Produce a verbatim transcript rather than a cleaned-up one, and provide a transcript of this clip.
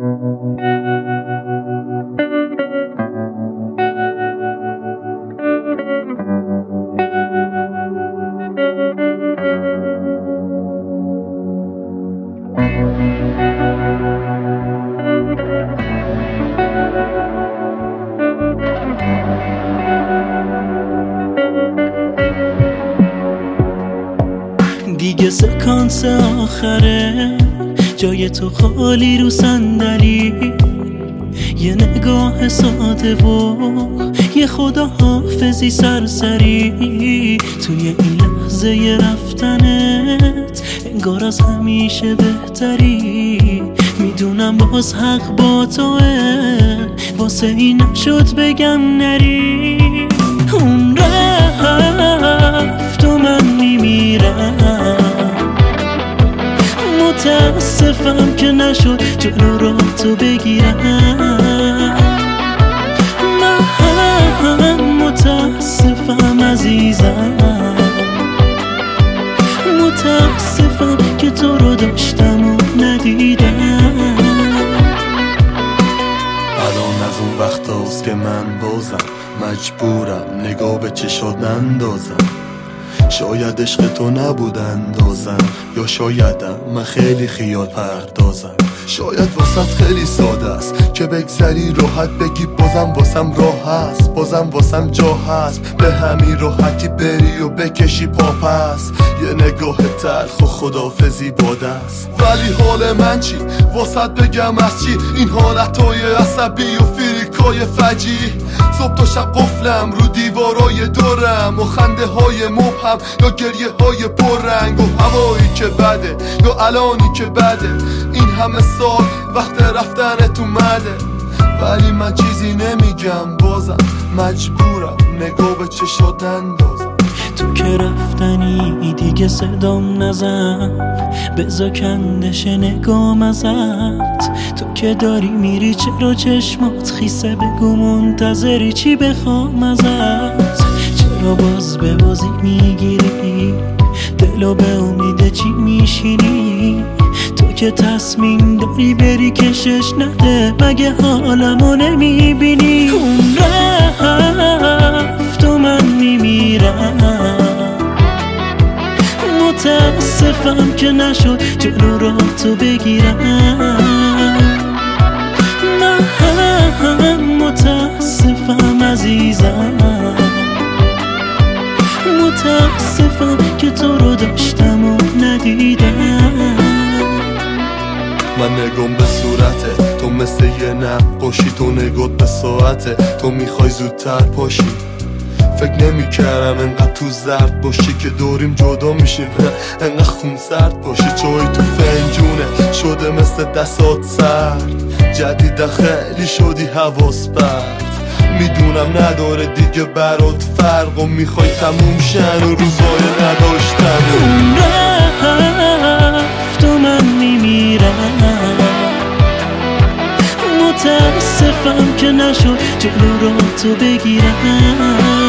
دیگه سکانس آخره، جای تو خالی رو صندلی، یه نگاه ساده و یه خداحافظی سرسری. توی این لحظه رفتنت انگار از همیشه بهتری. میدونم باز حق با توه، واسه این نشد بگم نری. اون رفت و من میمیرم، متاسفم که نشد جلو رو تو بگیرم. من متاسفم عزیزم، متاسفم که تو رو داشتم و ندیدم. الان از اون وقت هاست که من بازم مجبورم نگاه به چشات نندازم. شاید عشق تو نبود اندازم، یا شایدم من خیلی خیال پردازم. شاید واسط خیلی ساده است که بگذری راحت بگی بازم واسم راه هست، بازم واسم جا هست. به همین راحتی بری و بکشی پاپس، یه نگاه تلخ و خدافزی باده است. ولی حال من چی؟ واسط بگم از چی؟ این حالتهای عصبی و فریکای فجی. صبح تا شب قفلم رو دیوارای دورم، و خنده های مبهم یا گریه های پررنگ، و هوایی که بده یا الانی که بده. این همه سال وقت رفتنت اومده، ولی من چیزی نمیگم، بازم مجبورم نگاه به چشات اندازم. تو که رفتنی دیگه صدام نزن، بزا کندش نگام ازت. تو که داری میری چرا چشمات خیسه؟ بگو منتظری چی بخوام ازت؟ چرا باز به بازی میگیری؟ دلو به امید چی میشینی؟ تو که تصمیم داری بری کشش نده، مگه حالمو نمیبینی؟ اون رفت و من میمیرم، متاسفم که نشد جلو را تو بگیرم. من متاسفم عزیزم، متاسفم که تو رو داشتم و ندیدم. من نگم به صورتت، تو مثل یه نقاشی، تو نگات به ساعتت، تو میخوای زودتر پاشی. فکر نمی کردم انقدر تو زرد باشی که دوریم جدا میشیم، انقدر خون سرد باشی. چای تو فنجونه شده مثل دستات سرد، جدیده خیلی شدی حواس پرت. میدونم نداره دیگه برات فرق، و میخوای تموم شن و روزای نداشتن. اون رفت و من میمیرم، متاسفم که نشد جلو را تو بگیرم.